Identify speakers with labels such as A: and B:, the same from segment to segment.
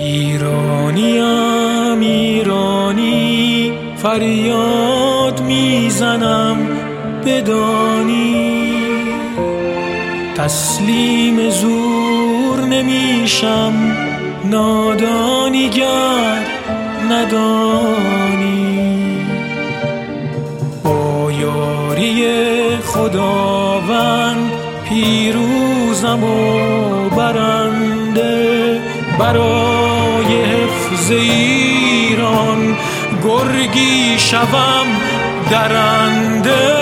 A: ایرانیم ایرانی، فریاد میزنم بدانی. تسلیم زور نمیشم، نادانی گر ندانی. با یاری خداوند پیروزم و برنده، برای حفظ ایران گرگی شوم درنده.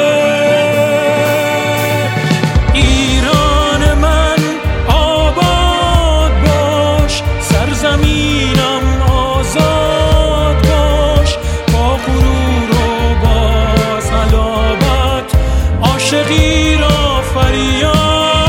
A: ایران من آباد باش، سرزمینم آزاد باش، با غرور و با صلابت عاشقی را فریاد.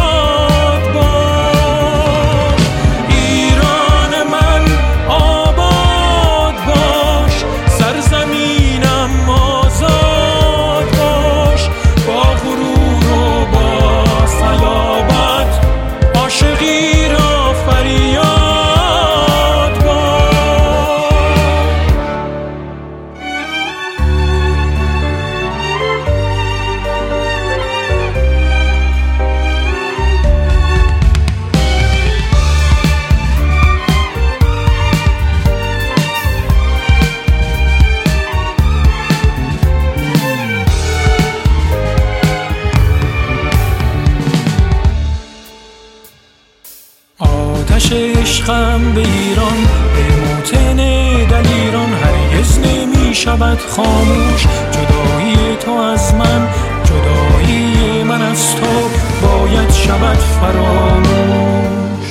A: آتش عشقم به ایران، به موطن دلیران هرگز نمی شود خاموش. جدایی تو از من، جدایی من از تو باید شود فراموش.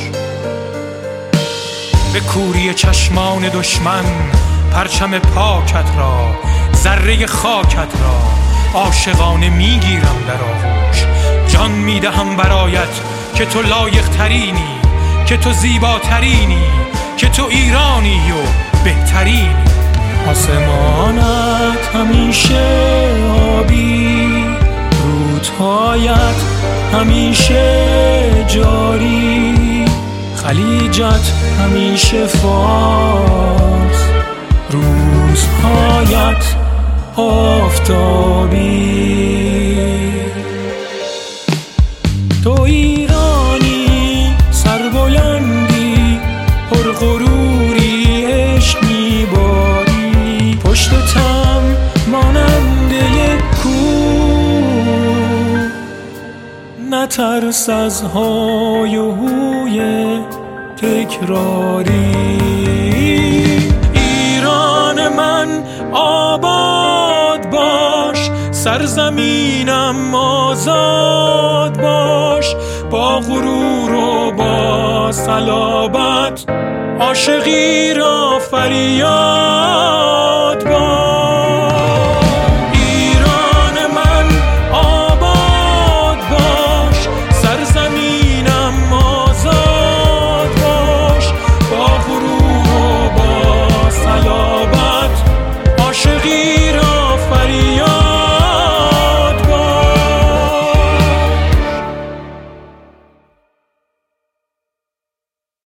A: به کوری چشمان دشمن پرچم پاکت را، ذره خاکت را عاشقانه میگیرم در آغوش. جان میدهم برایت که تو لایق ترینی، که تو زیباترینی، که تو ایرانی و بهترینی. آسمانت همیشه آبی، رودهایت همیشه جاری، خلیجت همیشه فارس، روزهایت آفتابی. تو ایرانی سربلندی، پرغروری عشق میباری، پشت تم مانند یک کوه، نترس از های و هوی تکراری. ایران من آباد باش، سرزمینم آزاد باش، با غرور و با صلابت عاشقی را فریاد.